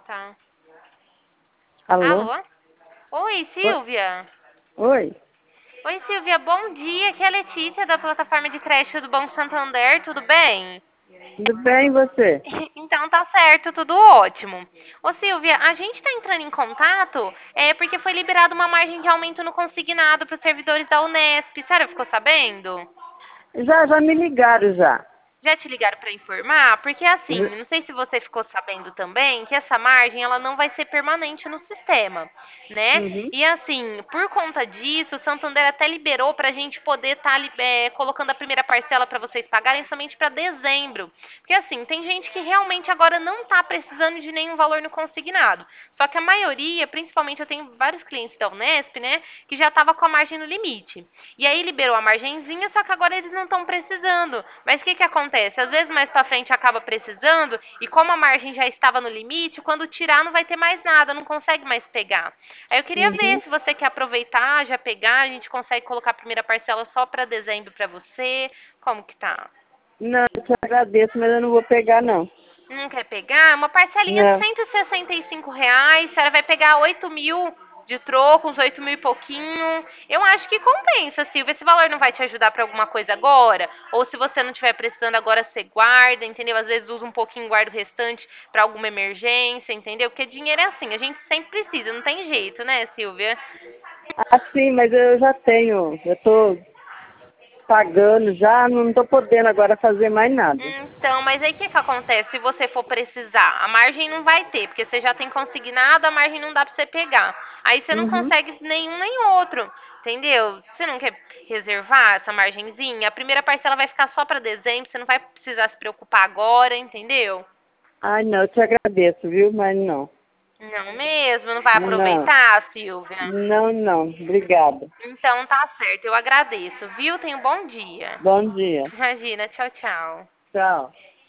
Tá. Alô? Alô? Oi, Oi? Silvia. Oi? Oi, Silvia, bom dia. Aqui é a Letícia da plataforma de crédito do Banco Santander, tudo bem? Tudo bem, e você? Então tá certo, tudo ótimo. Ô Silvia, a gente tá entrando em contato porque foi liberada uma margem de aumento no consignado para os servidores da Unesp. Sério, ficou sabendo? Já me ligaram já. Já te ligaram para informar? Porque assim, não sei se você ficou sabendo também que essa margem ela não vai ser permanente no sistema, né? Uhum. E assim, por conta disso, o Santander até liberou para a gente poder estar colocando a primeira parcela para vocês pagarem somente para dezembro. Porque assim, tem gente que realmente agora não está precisando de nenhum valor no consignado. Só que a maioria, principalmente eu tenho vários clientes da Unesp, né, que já estava com a margem no limite. E aí liberou a margenzinha, só que agora eles não estão precisando. Mas o que acontece? Às vezes mais para frente acaba precisando e como a margem já estava no limite, quando tirar não vai ter mais nada, não consegue mais pegar. Aí eu queria ver Uhum. se você quer aproveitar, já pegar, a gente consegue colocar a primeira parcela só para dezembro para você. Como que tá? Não, eu te agradeço, mas eu não vou pegar, não. Não quer pegar? Uma parcelinha de Não. R$ 165. A senhora vai pegar 8.000 de troco, uns 8.000 e pouquinho. Eu acho que compensa, Silvia. Esse valor não vai te ajudar para alguma coisa agora? Ou se você não estiver precisando agora, você guarda, entendeu? Às vezes usa um pouquinho e guarda o restante para alguma emergência, entendeu? Porque dinheiro é assim, a gente sempre precisa, não tem jeito, né, Silvia? Ah, sim, mas eu já tenho. Eu tô pagando já, não tô podendo agora fazer mais nada. Então, mas aí o que acontece? Se você for precisar, a margem não vai ter, porque você já tem consignado, a margem não dá pra você pegar. Aí você não Uhum. consegue nenhum nem outro, entendeu? Você não quer reservar essa margenzinha? A primeira parcela vai ficar só pra dezembro, você não vai precisar se preocupar agora, entendeu? Ai, não, eu te agradeço, viu? Mas não. Não mesmo, não vai Não. aproveitar, Silvia? Não, não. Obrigada. Então tá certo, eu agradeço, viu? Tenha um bom dia. Bom dia. Imagina, tchau, tchau. Tchau.